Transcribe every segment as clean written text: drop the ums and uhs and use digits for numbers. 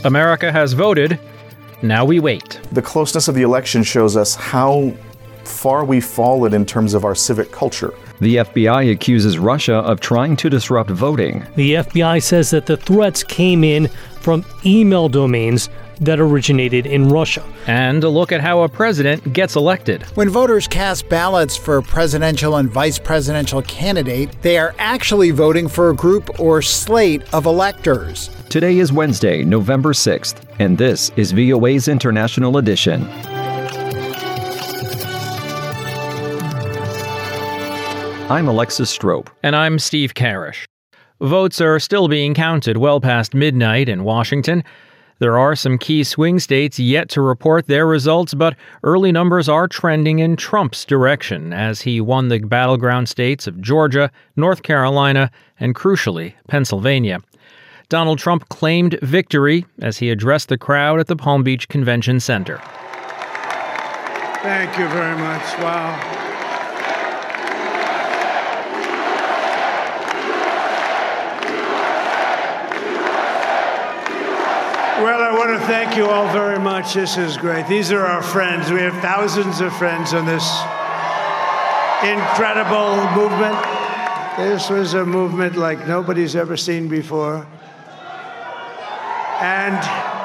America has voted. Now we wait. The closeness of the election shows us how far we've fallen in terms of our civic culture. The FBI accuses Russia of trying to disrupt voting. The FBI says that the threats came in from email domains that originated in Russia. And a look at how a president gets elected. When voters cast ballots for a presidential and vice presidential candidate, they are actually voting for a group or slate of electors. Today is Wednesday, November 6th, and this is VOA's International Edition. I'm Alexis Strope. And I'm Steve Karish. Votes are still being counted well past midnight in Washington. There are some key swing states yet to report their results, but early numbers are trending in Trump's direction as he won the battleground states of Georgia, North Carolina, and crucially, Pennsylvania. Donald Trump claimed victory as he addressed the crowd at the Palm Beach Convention Center. Thank you very much. Wow. Well, I want to thank you all very much. This is great. These are our friends. We have thousands of friends on this incredible movement. This was a movement like nobody's ever seen before. And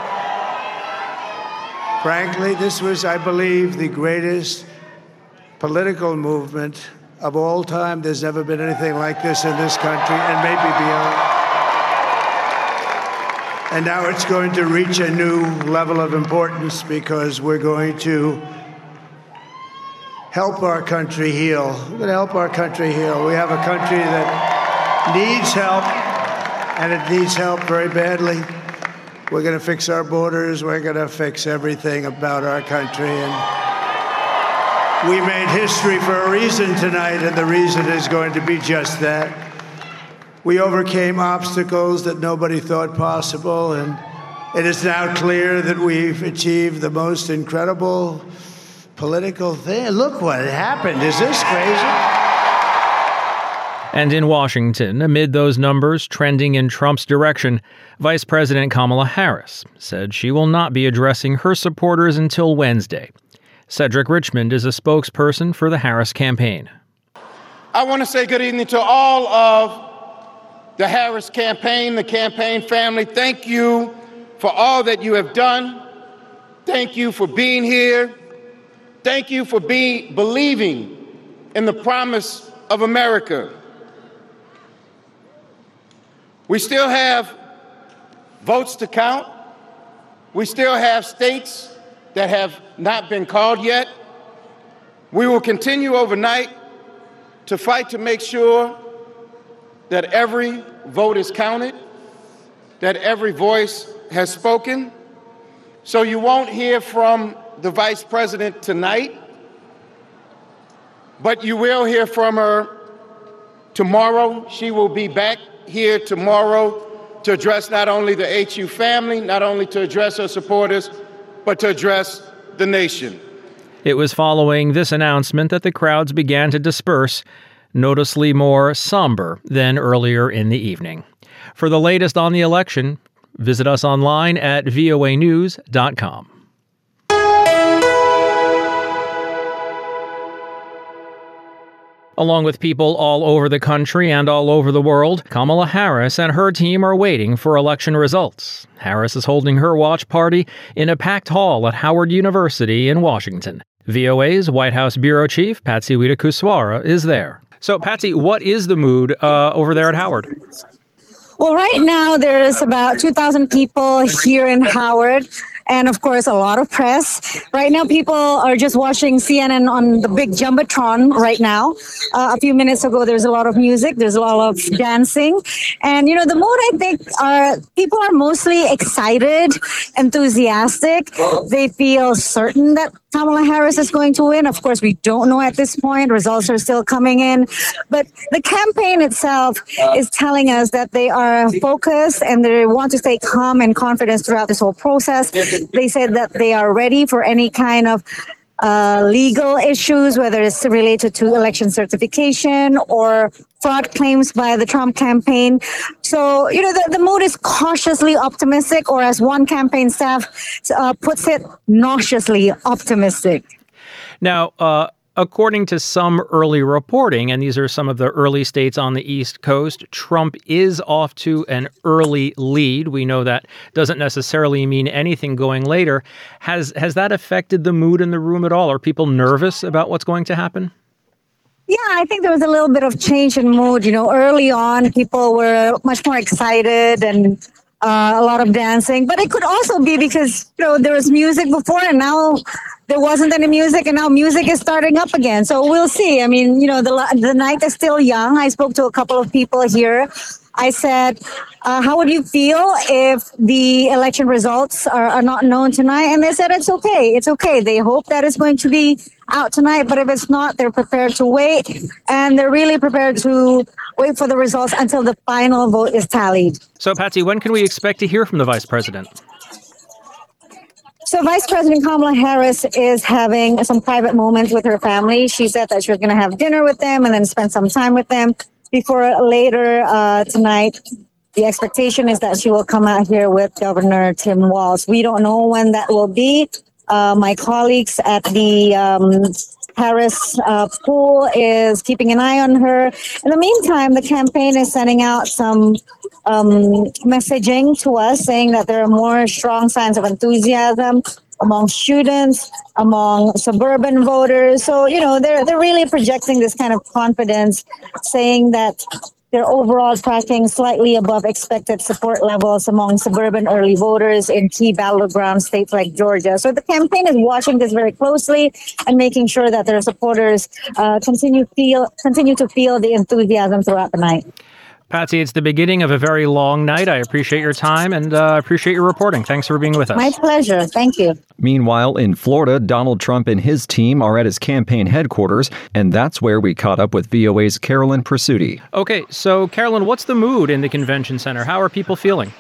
frankly, this was, I believe, the greatest political movement of all time. There's never been anything like this in this country, and maybe beyond. And now it's going to reach a new level of importance because we're going to help our country heal. We're going to help our country heal. We have a country that needs help, and it needs help very badly. We're going to fix our borders. We're going to fix everything about our country. And we made history for a reason tonight, and the reason is going to be just that. We overcame obstacles that nobody thought possible, and it is now clear that we've achieved the most incredible political thing. Look what happened. Is this crazy? And in Washington, amid those numbers trending in Trump's direction, Vice President Kamala Harris said she will not be addressing her supporters until Wednesday. Cedric Richmond is a spokesperson for the Harris campaign. I want to say good evening to all of the Harris campaign, the campaign family. Thank you for all that you have done. Thank you for being here. Thank you for believing in the promise of America. We still have votes to count. We still have states that have not been called yet. We will continue overnight to fight to make sure that every vote is counted, that every voice has spoken. So you won't hear from the vice president tonight, but you will hear from her tomorrow. She will be back here tomorrow to address not only the HU family, not only to address her supporters, but to address the nation. It was following this announcement that the crowds began to disperse, noticeably more somber than earlier in the evening. For the latest on the election, visit us online at voanews.com. Along with people all over the country and all over the world, Kamala Harris and her team are waiting for election results. Harris is holding her watch party in a packed hall at Howard University in Washington. VOA's White House Bureau Chief, Patsy Widakuswara, is there. So, Patsy, what is the mood over there at Howard? Well, right now there's about 2,000 people here in Howard. And of course, a lot of press. Right now, people are just watching CNN on the big Jumbotron right now. A few minutes ago, there's a lot of music. There's a lot of dancing. And, you know, the mood, I think, people are mostly excited, enthusiastic. They feel certain that Kamala Harris is going to win. Of course, we don't know at this point. Results are still coming in. But the campaign itself is telling us that they are focused and they want to stay calm and confident throughout this whole process. They said that they are ready for any kind of legal issues, whether it's related to election certification or fraud claims by the Trump campaign. So, the mood is cautiously optimistic, or as one campaign staff puts it, nauseously optimistic. Now, according to some early reporting, and these are some of the early states on the East Coast, Trump is off to an early lead. We know that doesn't necessarily mean anything going later. Has that affected the mood in the room at all? Are people nervous about what's going to happen? Yeah, I think there was a little bit of change in mood. Early on, people were much more excited and a lot of dancing. But it could also be because, there was music before and now there wasn't any music, and now music is starting up again. So we'll see. I mean, the night is still young. I spoke to a couple of people here. I said, how would you feel if the election results are not known tonight? And they said, it's okay. It's okay. They hope that it's going to be out tonight. But if it's not, they're prepared to wait. And they're really prepared to wait for the results until the final vote is tallied. So, Patsy, when can we expect to hear from the vice president? So Vice President Kamala Harris is having some private moments with her family. She said that she was going to have dinner with them and then spend some time with them before later tonight. The expectation is that she will come out here with Governor Tim Walz. We don't know when that will be. My colleagues at the Harris pool is keeping an eye on her. In the meantime, the campaign is sending out some messaging to us saying that there are more strong signs of enthusiasm among students, among suburban voters. So, they're really projecting this kind of confidence, saying that they're overall tracking slightly above expected support levels among suburban early voters in key battleground states like Georgia. So the campaign is watching this very closely and making sure that their supporters continue to feel the enthusiasm throughout the night. Patsy, it's the beginning of a very long night. I appreciate your time and appreciate your reporting. Thanks for being with us. My pleasure. Thank you. Meanwhile, in Florida, Donald Trump and his team are at his campaign headquarters, and that's where we caught up with VOA's Carolyn Presutti. Okay, so Carolyn, what's the mood in the convention center? How are people feeling?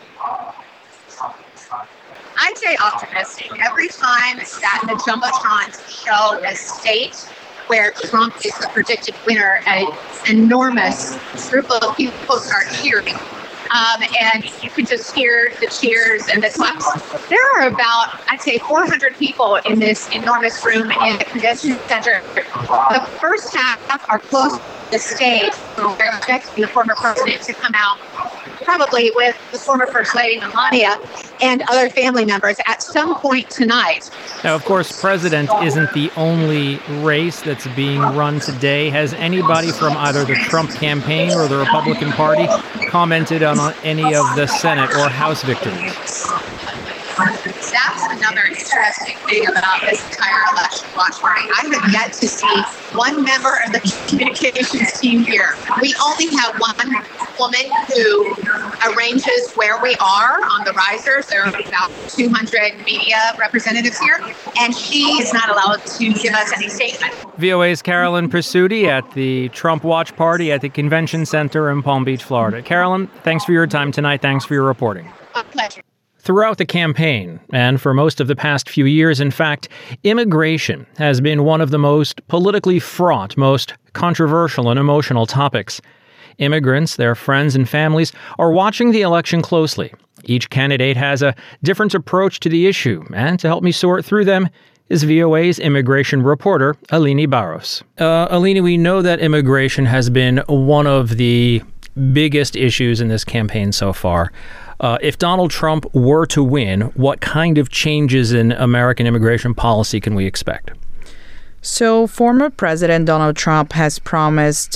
I'd say optimistic. Every time that the Jumbotrons show a state where Trump is the predicted winner, an enormous group of people start cheering. And you can just hear the cheers and the claps. There are about, I'd say, 400 people in this enormous room in the convention center. The first half are close to the stage. We're expecting the former president to come out, probably with the former First Lady Melania and other family members at some point tonight. Now, of course, President isn't the only race that's being run today. Has anybody from either the Trump campaign or the Republican Party commented on any of the Senate or House victories? That's another interesting thing about this entire election watch party. I have yet to see one member of the communications team here. We only have one woman who arranges where we are on the risers. There are about 200 media representatives here, and she is not allowed to give us any statement. VOA's Carolyn Presutti at the Trump watch party at the Convention Center in Palm Beach, Florida. Carolyn, thanks for your time tonight. Thanks for your reporting. A pleasure. Throughout the campaign, and for most of the past few years, in fact, immigration has been one of the most politically fraught, most controversial and emotional topics. Immigrants, their friends and families, are watching the election closely. Each candidate has a different approach to the issue, and to help me sort through them is VOA's immigration reporter, Alini Barros. Alini, we know that immigration has been one of the biggest issues in this campaign so far. If Donald Trump were to win, what kind of changes in American immigration policy can we expect? So former President Donald Trump has pledged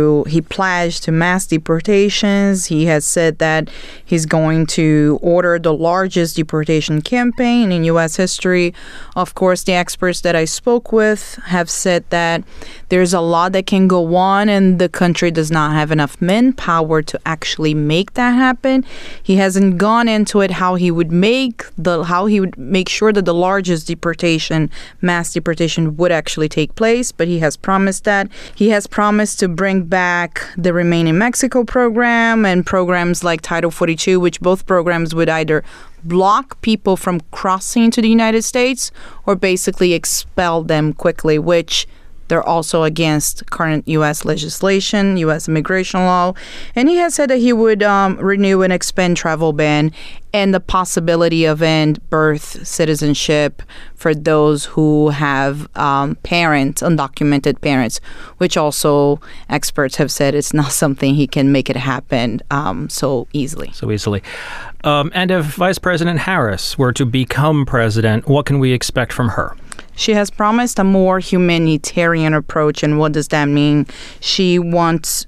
to mass deportations. He has said that he's going to order the largest deportation campaign in U.S. history. Of course, the experts that I spoke with have said that there's a lot that can go on and the country does not have enough manpower to actually make that happen. He hasn't gone into it how he would make sure that the largest mass deportation would actually take place, but he has promised that. He has promised to bring back the Remain in Mexico program and programs like Title 42, which both programs would either block people from crossing to the United States or basically expel them quickly, which they're also against current U.S. legislation, U.S. immigration law. And he has said that he would renew and expand travel ban and the possibility of end birth citizenship for those who have parents, undocumented parents, which also experts have said it's not something he can make it happen so easily. And if Vice President Harris were to become president, what can we expect from her? She has promised a more humanitarian approach, and what does that mean? She wants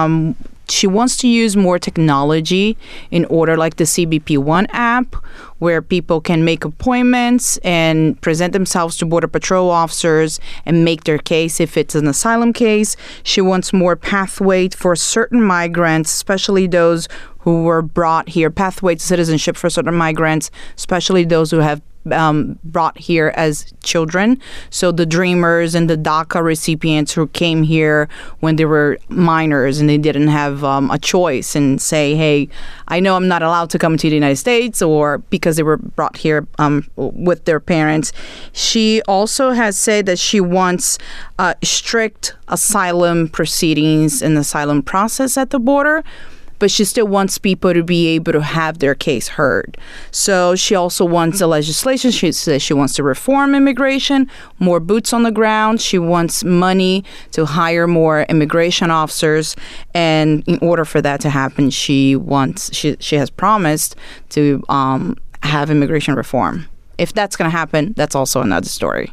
to use more technology in order, like the CBP One app, where people can make appointments and present themselves to Border Patrol officers and make their case if it's an asylum case. She wants more pathway for certain migrants, especially those who were brought here, pathway to citizenship for certain migrants, especially those who have brought here as children. So the Dreamers and the DACA recipients who came here when they were minors and they didn't have a choice and say, hey, I know I'm not allowed to come to the United States, or because they were brought here with their parents. She also has said that she wants strict asylum proceedings and asylum process at the border, but she still wants people to be able to have their case heard. So she also wants the legislation. She says she wants to reform immigration, more boots on the ground. She wants money to hire more immigration officers. And in order for that to happen, she has promised to have immigration reform. If that's going to happen, that's also another story.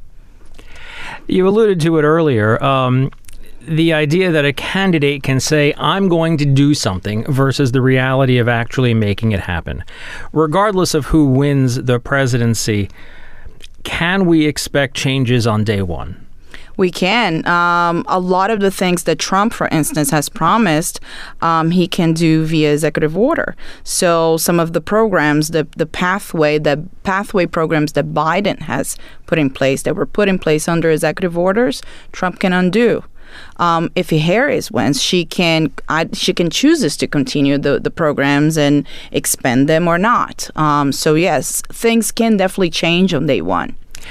You alluded to it earlier. The idea that a candidate can say, I'm going to do something, versus the reality of actually making it happen. Regardless of who wins the presidency, can we expect changes on day one? We can. A lot of the things that Trump, for instance, has promised, he can do via executive order. So some of the programs, the pathway programs that Biden has put in place, that were put in place under executive orders, Trump can undo. If Harris wins, she can choose to continue the programs and expand them or not. So yes, things can definitely change on day one.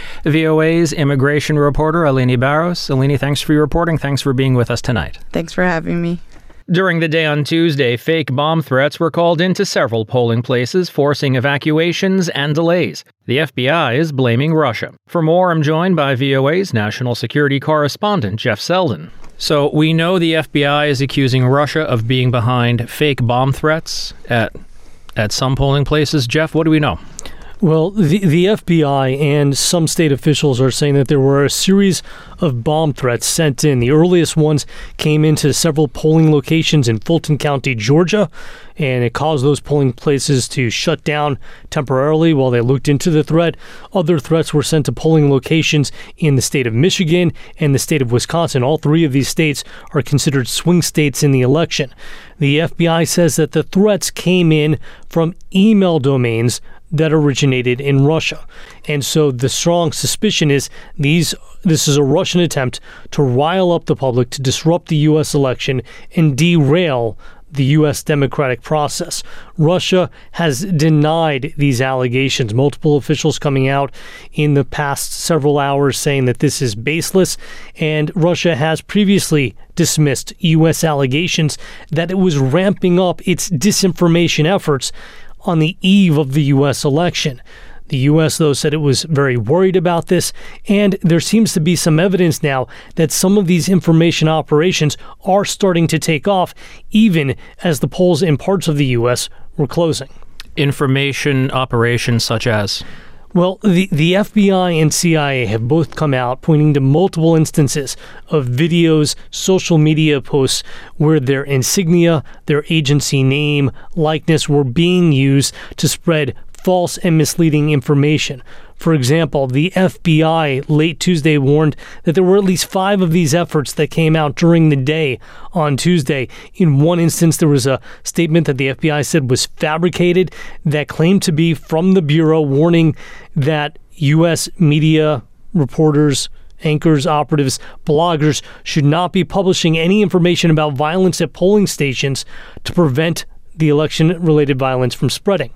VOA's immigration reporter, Eleni Barros. Eleni, thanks for your reporting. Thanks for being with us tonight. Thanks for having me. During the day on Tuesday, fake bomb threats were called into several polling places, forcing evacuations and delays. The FBI is blaming Russia. For more, I'm joined by VOA's national security correspondent, Jeff Selden. So we know the FBI is accusing Russia of being behind fake bomb threats at some polling places. Jeff, what do we know? Well, the FBI and some state officials are saying that there were a series of bomb threats sent in. The earliest ones came into several polling locations in Fulton County, Georgia, and it caused those polling places to shut down temporarily while they looked into the threat. Other threats were sent to polling locations in the state of Michigan and the state of Wisconsin. All three of these states are considered swing states in the election. The FBI says that the threats came in from email domains that originated in Russia. And so the strong suspicion is this is a Russian attempt to rile up the public, to disrupt the U.S. election and derail the U.S. democratic process. Russia has denied these allegations. Multiple officials coming out in the past several hours saying that this is baseless, and Russia has previously dismissed U.S. allegations that it was ramping up its disinformation efforts on the eve of the U.S. election. The U.S., though, said it was very worried about this, and there seems to be some evidence now that some of these information operations are starting to take off, even as the polls in parts of the U.S. were closing. Information operations such as? Well, the FBI and CIA have both come out pointing to multiple instances of videos, social media posts where their insignia, their agency name, likeness were being used to spread false and misleading information. For example, the FBI late Tuesday warned that there were at least 5 of these efforts that came out during the day on Tuesday. In one instance, there was a statement that the FBI said was fabricated that claimed to be from the Bureau, warning that U.S. media reporters, anchors, operatives, bloggers should not be publishing any information about violence at polling stations to prevent the election-related violence from spreading.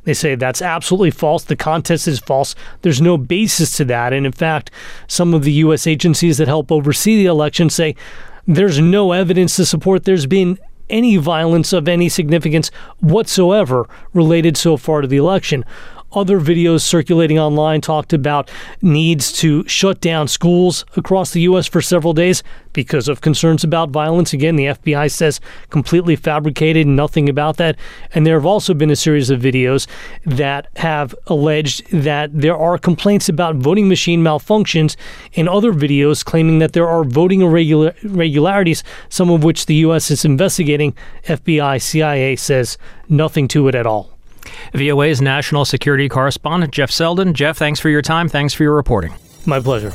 They say that's absolutely false. The contest is false. There's no basis to that. And in fact, some of the U.S. agencies that help oversee the election say there's no evidence to support there's been any violence of any significance whatsoever related so far to the election. Other videos circulating online talked about needs to shut down schools across the U.S. for several days because of concerns about violence. Again, the FBI says completely fabricated, nothing about that. And there have also been a series of videos that have alleged that there are complaints about voting machine malfunctions, and other videos claiming that there are voting irregularities, some of which the U.S. is investigating. FBI, CIA says nothing to it at all. VOA's national security correspondent, Jeff Selden. Jeff, thanks for your time. Thanks for your reporting. My pleasure.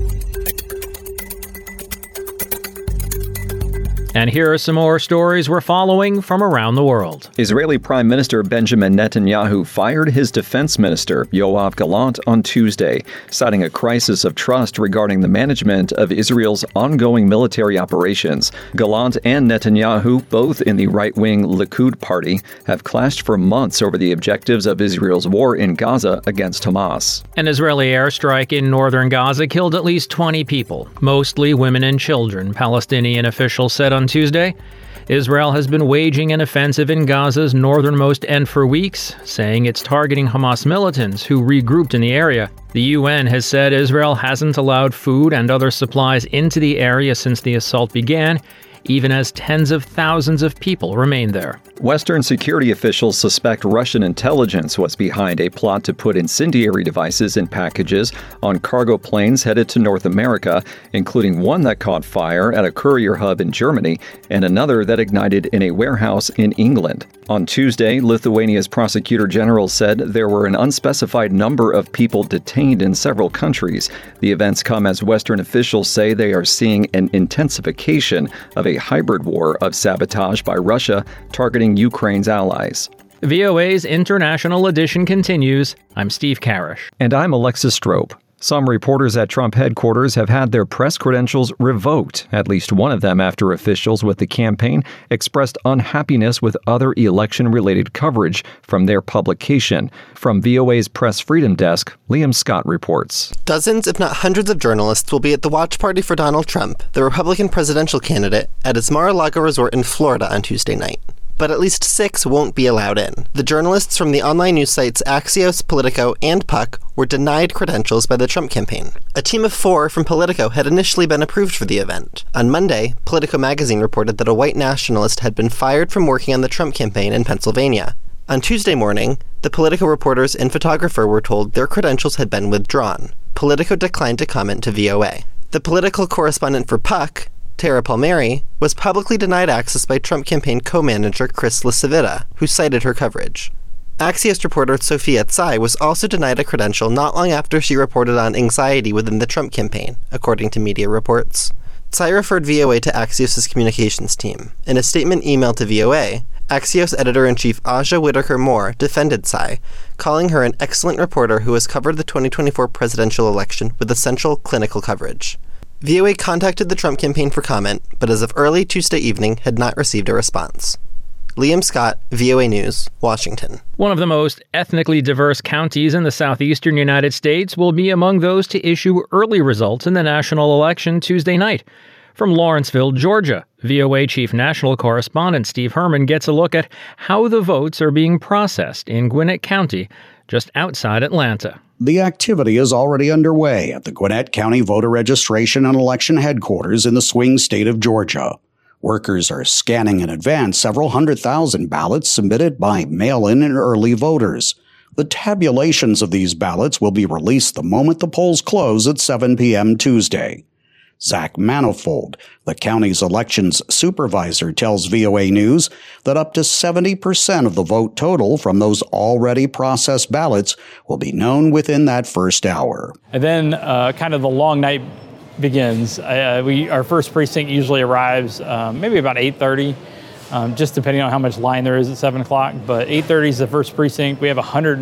And here are some more stories we're following from around the world. Israeli Prime Minister Benjamin Netanyahu fired his defense minister, Yoav Gallant, on Tuesday, citing a crisis of trust regarding the management of Israel's ongoing military operations. Gallant and Netanyahu, both in the right-wing Likud party, have clashed for months over the objectives of Israel's war in Gaza against Hamas. An Israeli airstrike in northern Gaza killed at least 20 people, mostly women and children, Palestinian officials said on Tuesday. Israel has been waging an offensive in Gaza's northernmost end for weeks, saying it's targeting Hamas militants who regrouped in the area. The UN has said Israel hasn't allowed food and other supplies into the area since the assault began, even as tens of thousands of people remain there. Western security officials suspect Russian intelligence was behind a plot to put incendiary devices in packages on cargo planes headed to North America, including one that caught fire at a courier hub in Germany and another that ignited in a warehouse in England. On Tuesday, Lithuania's prosecutor general said there were an unspecified number of people detained in several countries. The events come as Western officials say they are seeing an intensification of a hybrid war of sabotage by Russia targeting Ukraine's allies. VOA's International Edition continues. I'm Steve Karish. And I'm Alexis Strope. Some reporters at Trump headquarters have had their press credentials revoked, at least one of them after officials with the campaign expressed unhappiness with other election-related coverage from their publication. From VOA's Press Freedom Desk, Liam Scott reports. Dozens, if not hundreds of journalists will be at the watch party for Donald Trump, the Republican presidential candidate, at his Mar-a-Lago resort in Florida on Tuesday night. But at least 6 won't be allowed in. The journalists from the online news sites Axios, Politico, and Puck were denied credentials by the Trump campaign. A team of 4 from Politico had initially been approved for the event. On Monday, Politico magazine reported that a white nationalist had been fired from working on the Trump campaign in Pennsylvania. On Tuesday morning, the Politico reporters and photographer were told their credentials had been withdrawn. Politico declined to comment to VOA. The political correspondent for Puck, Tara Palmieri, was publicly denied access by Trump campaign co-manager Chris LaCivita, who cited her coverage. Axios reporter Sophia Tsai was also denied a credential not long after she reported on anxiety within the Trump campaign, according to media reports. Tsai referred VOA to Axios' communications team. In a statement emailed to VOA, Axios editor-in-chief Aja Whitaker Moore defended Tsai, calling her an excellent reporter who has covered the 2024 presidential election with essential clinical coverage. VOA contacted the Trump campaign for comment, but as of early Tuesday evening had not received a response. Liam Scott, VOA News, Washington. One of the most ethnically diverse counties in the southeastern United States will be among those to issue early results in the national election Tuesday night. From Lawrenceville, Georgia, VOA Chief National Correspondent Steve Herman gets a look at how the votes are being processed in Gwinnett County, just outside Atlanta. The activity is already underway at the Gwinnett County Voter Registration and Election Headquarters in the swing state of Georgia. Workers are scanning in advance several 100,000 ballots submitted by mail-in and early voters. The tabulations of these ballots will be released the moment the polls close at 7 p.m. Tuesday. Zach Manifold, the county's elections supervisor, tells VOA News that up to 70% of the vote total from those already processed ballots will be known within that first hour. And then kind of the long night begins. Our first precinct usually arrives maybe about 8:30, just depending on how much line there is at 7 o'clock. But 8:30 is the first precinct. We have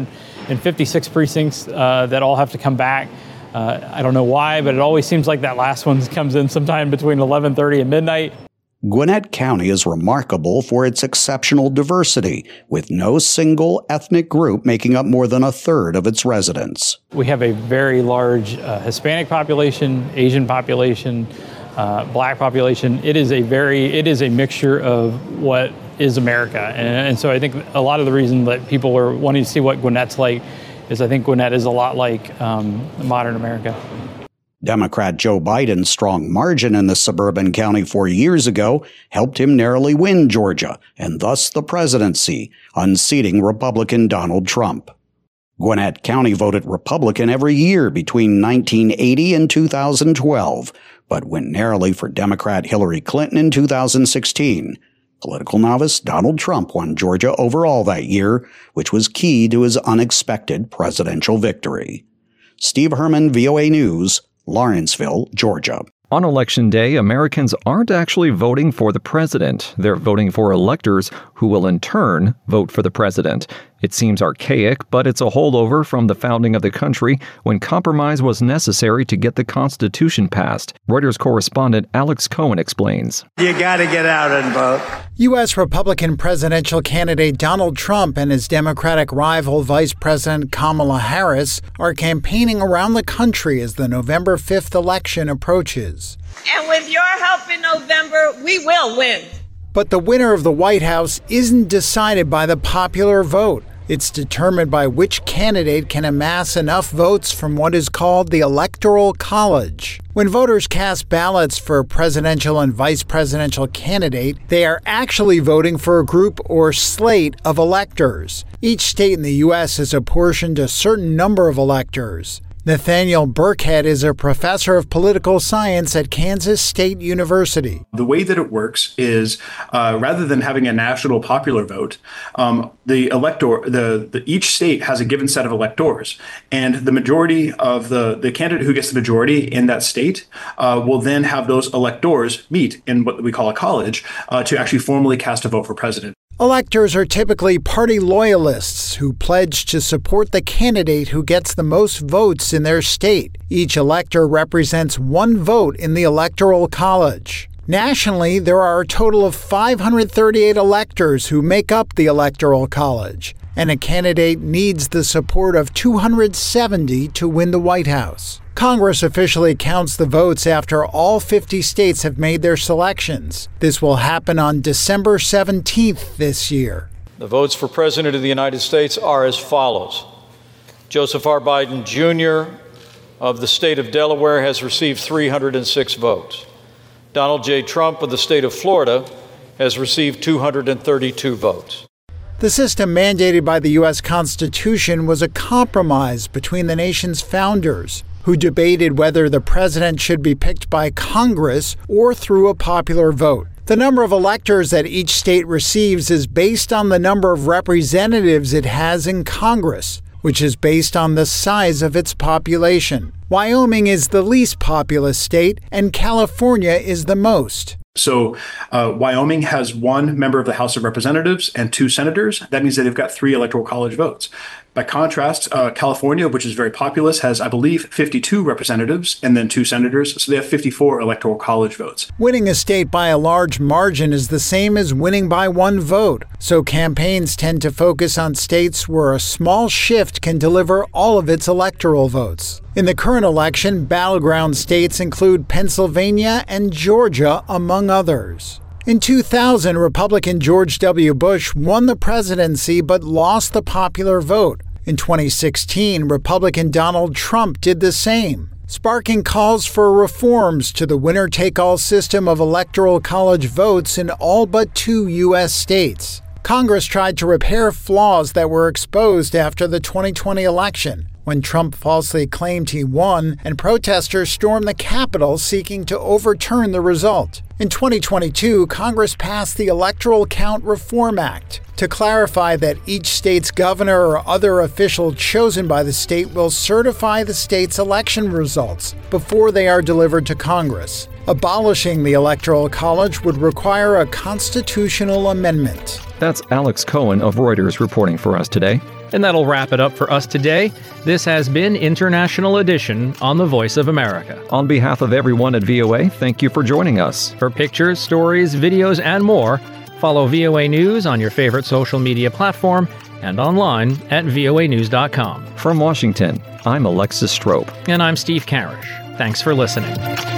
156 precincts that all have to come back. I don't know why, but it always seems like that last one comes in sometime between 11:30 and midnight. Gwinnett County is remarkable for its exceptional diversity, with no single ethnic group making up more than a third of its residents. We have a very large Hispanic population, Asian population, Black population. It is a mixture of what is America. And so I think a lot of the reason that people are wanting to see what Gwinnett's like is I think Gwinnett is a lot like modern America. Democrat Joe Biden's strong margin in the suburban county 4 years ago helped him narrowly win Georgia and thus the presidency, unseating Republican Donald Trump. Gwinnett County voted Republican every year between 1980 and 2012, but went narrowly for Democrat Hillary Clinton in 2016. Political novice Donald Trump won Georgia overall that year, which was key to his unexpected presidential victory. Steve Herman, VOA News, Lawrenceville, Georgia. On Election Day, Americans aren't actually voting for the president. They're voting for electors who will in turn vote for the president. It seems archaic, but it's a holdover from the founding of the country when compromise was necessary to get the Constitution passed. Reuters correspondent Alex Cohen explains. You got to get out and vote. U.S. Republican presidential candidate Donald Trump and his Democratic rival Vice President Kamala Harris are campaigning around the country as the November 5th election approaches. And with your help in November, we will win. But the winner of the White House isn't decided by the popular vote. It's determined by which candidate can amass enough votes from what is called the Electoral College. When voters cast ballots for a presidential and vice presidential candidate, they are actually voting for a group or slate of electors. Each state in the U.S. is apportioned a certain number of electors. Nathaniel Burkhead is a professor of political science at Kansas State University. The way that it works is rather than having a national popular vote, each state has a given set of electors, and the majority of the candidate who gets the majority in that state will then have those electors meet in what we call a college to actually formally cast a vote for president. Electors are typically party loyalists who pledge to support the candidate who gets the most votes in their state. Each elector represents one vote in the Electoral College. Nationally, there are a total of 538 electors who make up the Electoral College, and a candidate needs the support of 270 to win the White House. Congress officially counts the votes after all 50 states have made their selections. This will happen on December 17th this year. The votes for President of the United States are as follows. Joseph R. Biden, Jr. of the state of Delaware has received 306 votes. Donald J. Trump of the state of Florida has received 232 votes. The system mandated by the U.S. Constitution was a compromise between the nation's founders, who debated whether the president should be picked by Congress or through a popular vote. The number of electors that each state receives is based on the number of representatives it has in Congress, which is based on the size of its population. Wyoming is the least populous state, and California is the most. So Wyoming has one member of the House of Representatives and 2 senators. That means that they've got 3 Electoral College votes. By contrast, California, which is very populous, has, I believe, 52 representatives and then 2 senators. So they have 54 Electoral College votes. Winning a state by a large margin is the same as winning by 1 vote. So campaigns tend to focus on states where a small shift can deliver all of its electoral votes. In the current election, battleground states include Pennsylvania and Georgia, among others. In 2000, Republican George W. Bush won the presidency but lost the popular vote. In 2016, Republican Donald Trump did the same, sparking calls for reforms to the winner-take-all system of electoral college votes in all but 2 U.S. states. Congress tried to repair flaws that were exposed after the 2020 election, when Trump falsely claimed he won and protesters stormed the Capitol seeking to overturn the result. In 2022, Congress passed the Electoral Count Reform Act to clarify that each state's governor or other official chosen by the state will certify the state's election results before they are delivered to Congress. Abolishing the Electoral College would require a constitutional amendment. That's Alex Cohen of Reuters reporting for us today. And that'll wrap it up for us today. This has been International Edition on the Voice of America. On behalf of everyone at VOA, thank you for joining us. For pictures, stories, videos, and more, follow VOA News on your favorite social media platform and online at voanews.com. From Washington, I'm Alexis Strope. And I'm Steve Karish. Thanks for listening.